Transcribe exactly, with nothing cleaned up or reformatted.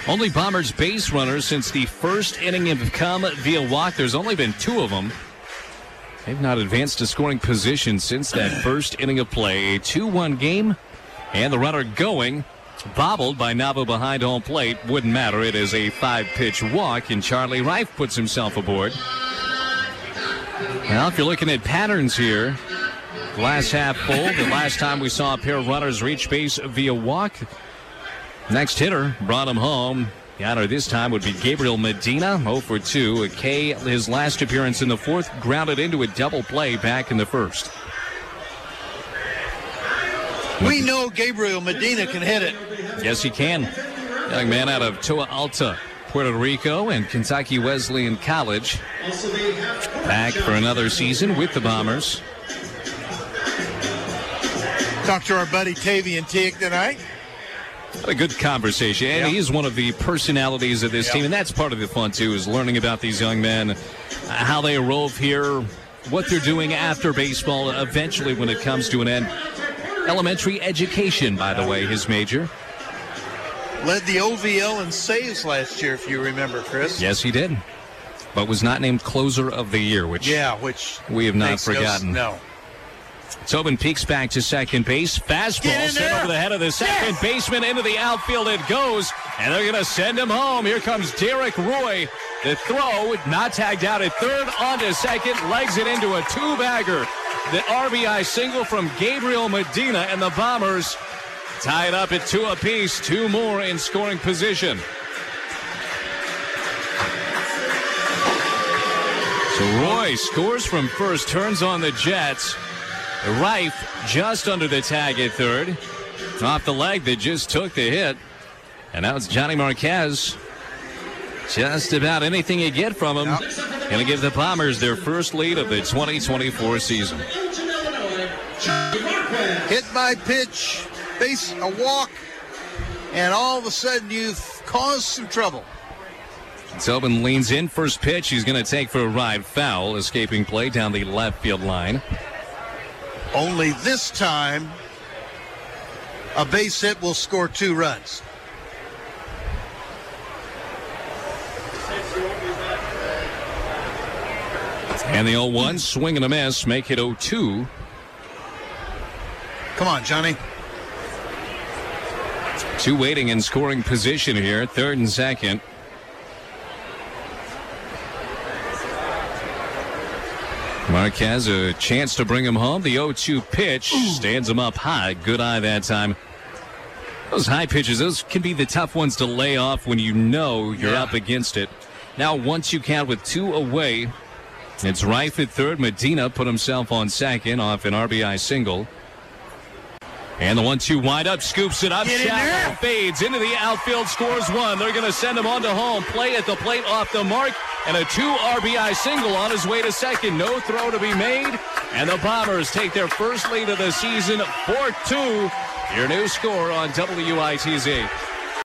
Only Bombers base runners since the first inning have come via walk. There's only been two of them. They've not advanced to scoring position since that first inning of play. A two one game, and the runner going, bobbled by Nava behind home plate. Wouldn't matter. It is a five-pitch walk, and Charlie Reif puts himself aboard. Well, if you're looking at patterns here, glass half full. The last time we saw a pair of runners reach base via walk, next hitter brought him home. The honor this time would be Gabriel Medina, oh for two. A K, his last appearance in the fourth, grounded into a double play back in the first. We know Gabriel Medina can hit it. Yes, he can. Young man out of Toa Alta, Puerto Rico, and Kentucky Wesleyan College. Back for another season with the Bombers. Talked to our buddy Tavian Teague tonight. What a good conversation. And yeah. he's one of the personalities of this yeah. team, and that's part of the fun, too, is learning about these young men, uh, how they arrive here, what they're doing after baseball, eventually when it comes to an end. Elementary education, by the way, his major. Led the O V L in saves last year, if you remember, Chris. Yes, he did. But was not named closer of the year, which, yeah, which we have not forgotten. No. no. Tobin peeks back to second base. Fastball sent over the head of the second yes. baseman into the outfield. It goes, and they're going to send him home. Here comes Derek Roy. The throw, not tagged out at third, onto second, legs it into a two-bagger. The R B I single from Gabriel Medina, and the Bombers tie it up at two apiece. Two more in scoring position. So Roy scores from first, turns on the Jets. Reif just under the tag at third. Off the leg that just took the hit. And now it's Johnny Marquez. Just about anything you get from him. Yep. Going to give the Bombers their first lead of the twenty twenty-four season. Hit by pitch, base a walk, and all of a sudden you've caused some trouble. Tobin leans in. First pitch, he's going to take for a ride. Foul, escaping play down the left field line. Only this time, a base hit will score two runs. And the oh one, swing and a miss, make it oh two. Come on, Johnny. Two waiting in scoring position here, third and second. Marquez, a chance to bring him home. The oh two pitch stands him up high. Good eye that time. Those high pitches, those can be the tough ones to lay off when you know you're yeah. up against it. Now, once you count with two away, it's Reif at third. Medina put himself on second off an R B I single. And the one two wind up, scoops it up, shallow, fades into the outfield, scores one. They're going to send him on to home. Play at the plate off the mark, and a two R B I single on his way to second. No throw to be made, and the Bombers take their first lead of the season, four two. Your new score on W I T Z.